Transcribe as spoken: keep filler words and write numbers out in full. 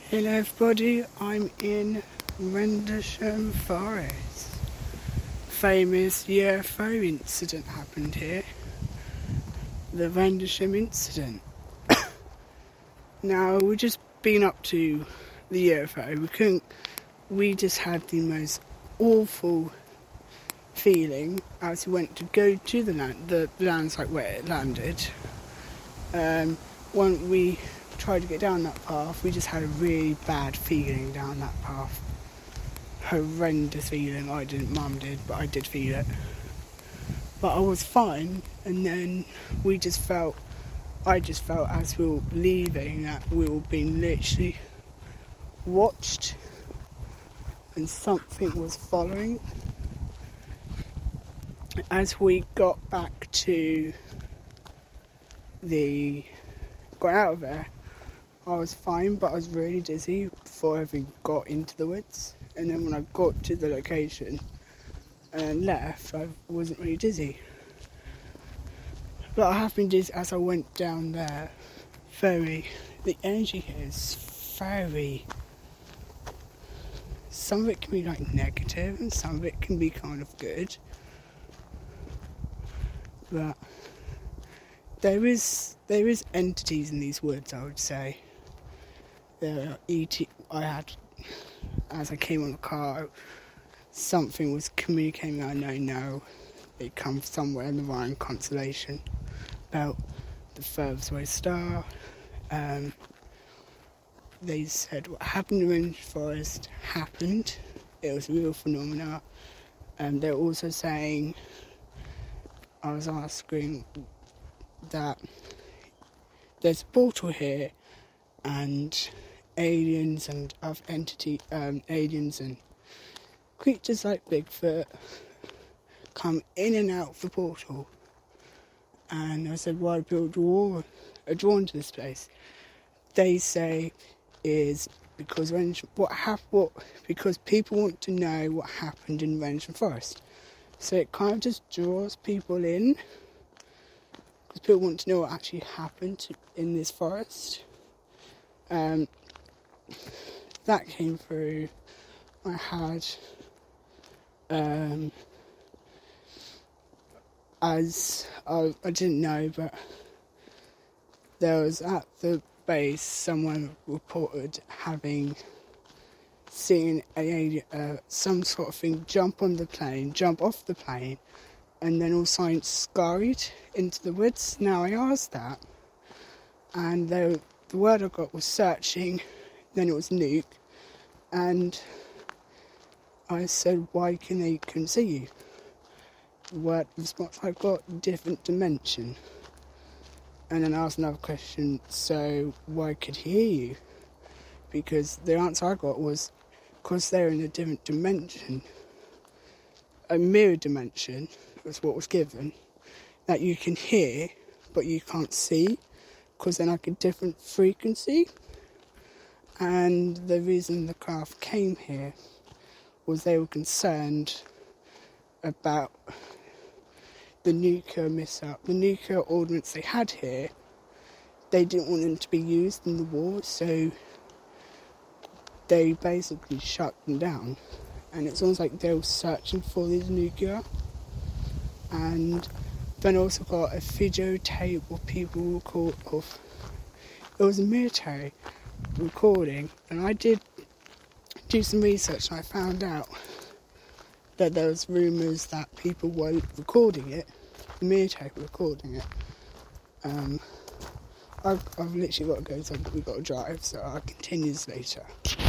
Hello everybody, I'm in Rendlesham Forest. Famous U F O incident happened here. The Rendlesham incident. Now, we've just been up to the U F O. We couldn't, we just had the most awful feeling as we went to go to the land, the land site where it landed. Um, when we tried to get down that path, we just had a really bad feeling down that path. Horrendous feeling. I didn't, Mum did, but I did feel it. But I was fine, and then we just felt, I just felt as we were leaving that we were being literally watched and something was following. As we got back to the, got out of there, I was fine, but I was really dizzy before I even got into the woods. And then when I got to the location and left, I wasn't really dizzy. But I have been dizzy as I went down there. Very, the energy here is very, some of it can be like negative and some of it can be kind of good. But there is, there is entities in these woods, I would say. There are E T, I had, as I came on the car, something was communicating. I know now it comes somewhere in the Orion constellation about the furthest away star. Um, they said what happened in Rendlesham Forest happened. It was a real phenomena. Um, they're also saying, I was asking that there's a portal here and aliens and other entity, um, aliens and creatures like Bigfoot come in and out of the portal. And I said, why do people draw, are drawn to this place? They say is because Rendlesham, what hap- what because people want to know what happened in Rendlesham Forest. So it kind of just draws people in because people want to know what actually happened in this forest. Um, that came through. I had, um, as I, I didn't know, but there was at the base someone reported having seen a uh, some sort of thing jump on the plane, jump off the plane, and then all signs scurried into the woods. Now I asked that, and they, the word I got was searching. Then it was Nuke, and I said, why can they couldn't see you? The word response I got, different dimension. And then I asked another question, so why could he hear you? Because the answer I got was, because they're in a different dimension, a mirror dimension was what was given, that you can hear, but you can't see, because they're like a different frequency. And the reason the craft came here was they were concerned about the nuclear mishap. The nuclear ordnance they had here, they didn't want them to be used in the war, so they basically shut them down. And it's almost like they were searching for these nuclear. And then also got a videotape of people record of, it was a military recording, and I did do some research and I found out that there was rumours that people were recording it, the military were recording it. Um, I've, I've literally got to go, so we've got to drive, so I'll continue this later.